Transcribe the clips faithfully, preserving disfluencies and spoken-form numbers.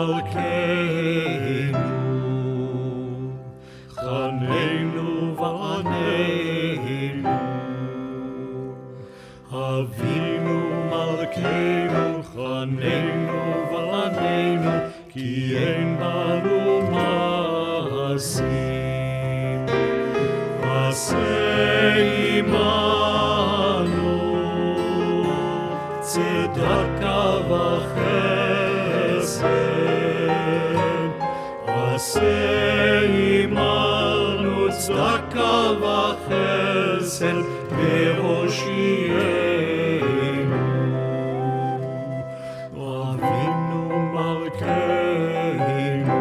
מלכנו, חננו ועננו. אבינו מלכנו, חננו ועננו, כי אין בנו מעשים. עשה עמנו צדקה וחסד, עשה עמנו צדקה וחסד והושיענו. אבינו מלכנו,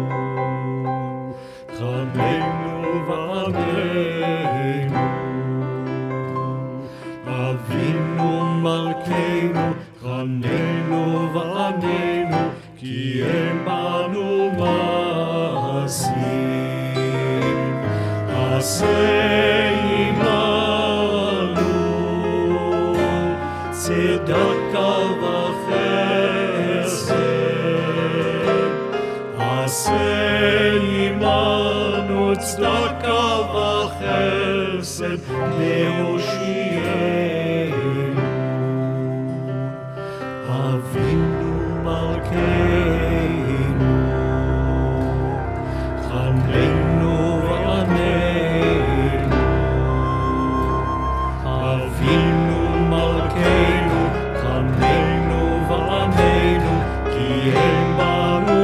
חננו ועננו. אבינו מלכנו, חננו ועננו, כי אין בנו מעשים. עשה עמנו צדקה וחסד, עשה עמנו צדקה וחסד והושיענו. אבינו מלכנו, חננו ועננו. אבינו מלכנו, חננו ועננו, כי אין בנו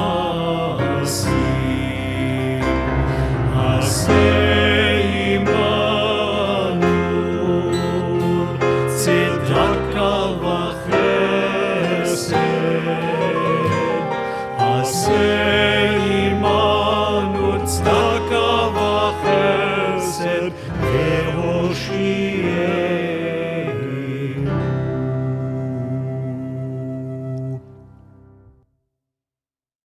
מעשים. עשה עמנו צדקה וחסד, עשה עמנו צדקה